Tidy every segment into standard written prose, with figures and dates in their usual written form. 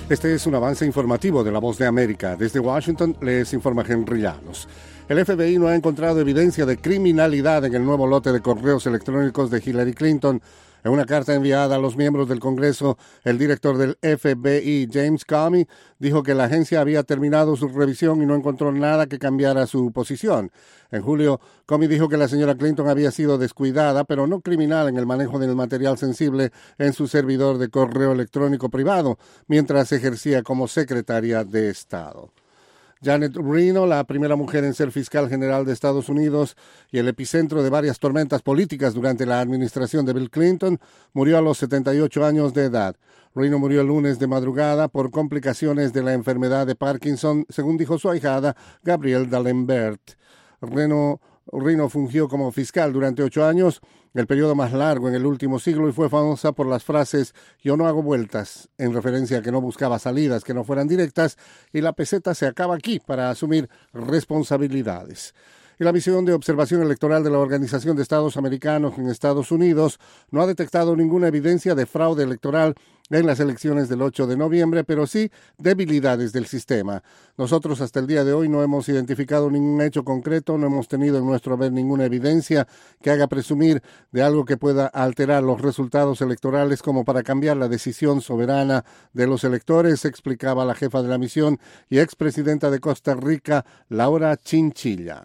Este es un avance informativo de La Voz de América. Desde Washington les informa Henry Llanos. El FBI no ha encontrado evidencia de criminalidad en el nuevo lote de correos electrónicos de Hillary Clinton. En una carta enviada a los miembros del Congreso, el director del FBI, James Comey, dijo que la agencia había terminado su revisión y no encontró nada que cambiara su posición. En julio, Comey dijo que la señora Clinton había sido descuidada, pero no criminal, en el manejo del material sensible en su servidor de correo electrónico privado, mientras ejercía como secretaria de Estado. Janet Reno, la primera mujer en ser fiscal general de Estados Unidos y el epicentro de varias tormentas políticas durante la administración de Bill Clinton, murió a los 78 años de edad. Reno murió el lunes de madrugada por complicaciones de la enfermedad de Parkinson, según dijo su ahijada Gabrielle D'Alembert. Reno fungió como fiscal durante 8 años, el periodo más largo en el último siglo, y fue famosa por las frases «yo no hago vueltas», en referencia a que no buscaba salidas que no fueran directas, y la peseta se acaba aquí para asumir responsabilidades. Y la misión de observación electoral de la Organización de Estados Americanos en Estados Unidos no ha detectado ninguna evidencia de fraude electoral en las elecciones del 8 de noviembre, pero sí debilidades del sistema. Nosotros hasta el día de hoy no hemos identificado ningún hecho concreto, no hemos tenido en nuestro haber ninguna evidencia que haga presumir de algo que pueda alterar los resultados electorales como para cambiar la decisión soberana de los electores, explicaba la jefa de la misión y expresidenta de Costa Rica, Laura Chinchilla.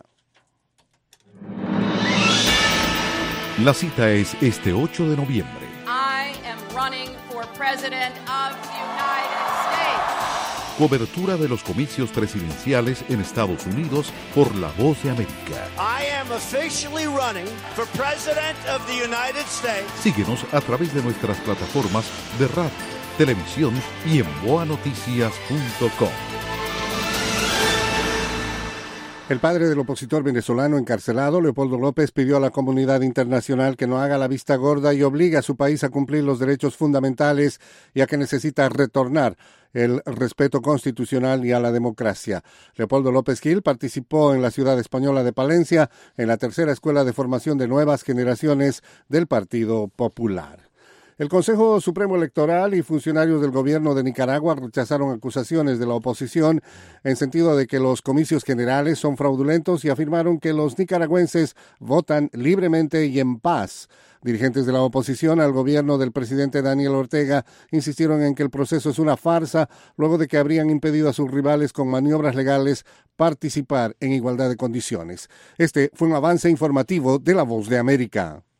La cita es este 8 de noviembre. I am running for President of the United States. Cobertura de los comicios presidenciales en Estados Unidos por La Voz de América. I am officially running for President of the United States. Síguenos a través de nuestras plataformas de radio, televisión y en boanoticias.com. El padre del opositor venezolano encarcelado, Leopoldo López, pidió a la comunidad internacional que no haga la vista gorda y obligue a su país a cumplir los derechos fundamentales, ya que necesita retornar el respeto constitucional y a la democracia. Leopoldo López Gil participó en la ciudad española de Palencia en la tercera escuela de formación de nuevas generaciones del Partido Popular. El Consejo Supremo Electoral y funcionarios del gobierno de Nicaragua rechazaron acusaciones de la oposición en sentido de que los comicios generales son fraudulentos y afirmaron que los nicaragüenses votan libremente y en paz. Dirigentes de la oposición al gobierno del presidente Daniel Ortega insistieron en que el proceso es una farsa luego de que habrían impedido a sus rivales con maniobras legales participar en igualdad de condiciones. Este fue un avance informativo de La Voz de América.